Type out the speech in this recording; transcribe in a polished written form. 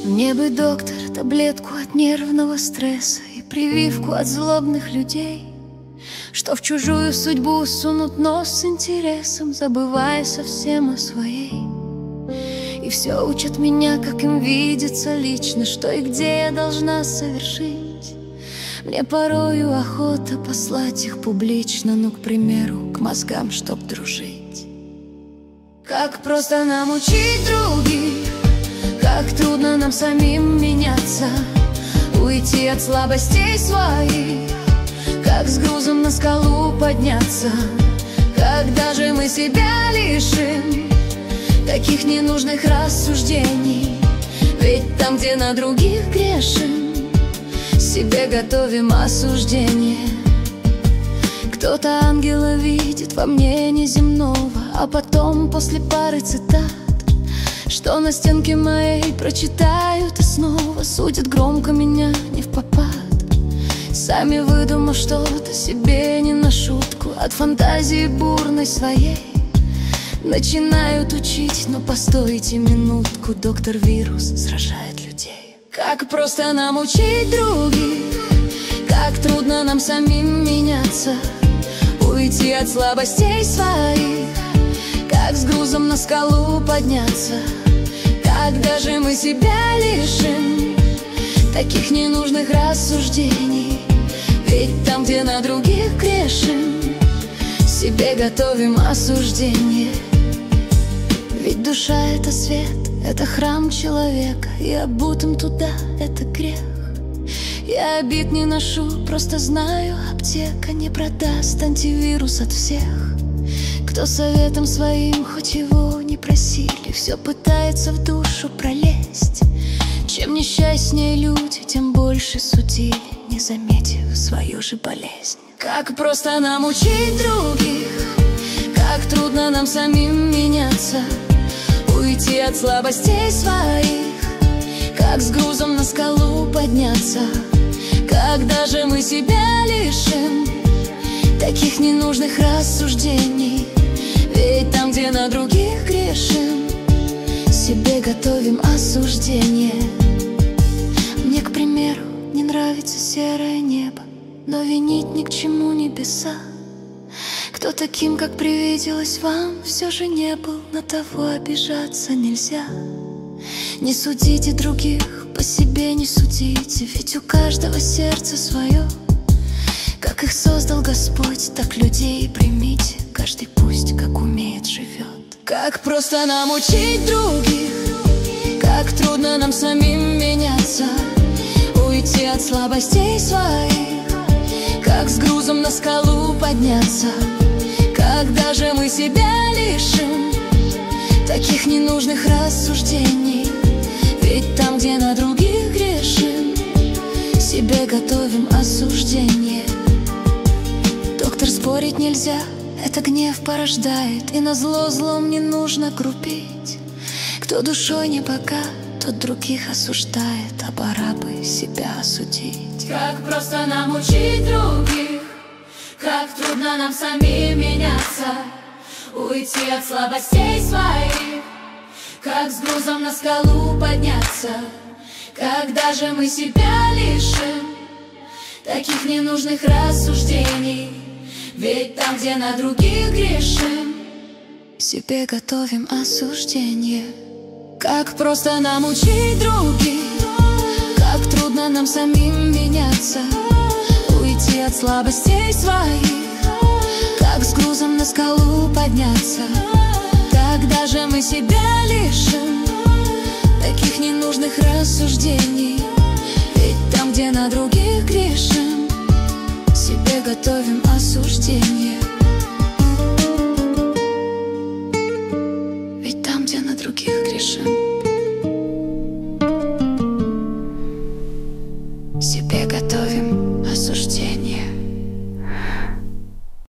Мне бы, доктор, таблетку от нервного стресса и прививку от злобных людей, что в чужую судьбу сунут нос с интересом, забывая совсем о своей. И все учат меня, как им видится лично, что и где я должна совершить. Мне порою охота послать их публично, ну, к примеру, к мозгам, чтоб дружить. Как просто нам учить других, как трудно нам самим меняться, уйти от слабостей своих, как с грузом на скалу подняться, когда же мы себя лишим таких ненужных рассуждений. Ведь там, где на других грешим, себе готовим осуждение. Кто-то ангела видит во мне неземного, а потом после пары цитат, что на стенке моей прочитают и снова судят громко меня не впопад, сами выдумав что-то себе не на шутку. От фантазии бурной своей начинают учить, но постойте минутку, доктор Вирус сражает людей. Как просто нам учить других, как трудно нам самим меняться, уйти от слабостей своих, как с грузом на скалу подняться, когда же мы себя лишим таких ненужных рассуждений. Ведь там, где на других грешим, себе готовим осуждение. Ведь душа — это свет, это храм человека, и обутым туда — это грех. Я обид не ношу, просто знаю, аптека не продаст антивирус от всех, кто советом своим, хоть его не просили, все пытается в душу пролезть. Чем несчастнее люди, тем больше судили, не заметив свою же болезнь. Как просто нам учить других, как трудно нам самим меняться, уйти от слабостей своих, как с грузом на скалу подняться, когда же мы себя лишим таких ненужных рассуждений. Ведь там, где на других грешим, себе готовим осуждение. Мне, к примеру, не нравится серое небо, но винить ни к чему небеса. Кто таким, как привиделось вам, все же не был, на того обижаться нельзя. Не судите других, по себе не судите, ведь у каждого сердце свое. Как их создал Господь, так людей примите, каждый пусть как умеет живет. Как просто нам учить других, как трудно нам самим меняться, уйти от слабостей своих, как с грузом на скалу подняться, когда же мы себя лишим таких ненужных рассуждений. Ведь там, где на других грешим, себе готовим осуждение. Доктор, спорить нельзя, это гнев порождает, и назло злом не нужно крупить. Кто душой не богат, тот других осуждает, а пора бы себя осудить. Как просто нам учить других, как трудно нам самим меняться, уйти от слабостей своих, как с грузом на скалу подняться, когда же мы себя лишим таких ненужных рассуждений. Ведь там, где на других грешим, себе готовим осуждение. Как просто нам учить других, как трудно нам самим меняться, уйти от слабостей своих, как с грузом на скалу подняться, когда же мы себя лишим таких ненужных рассуждений. Ведь там, где на других грешим, себе готовим осуждение.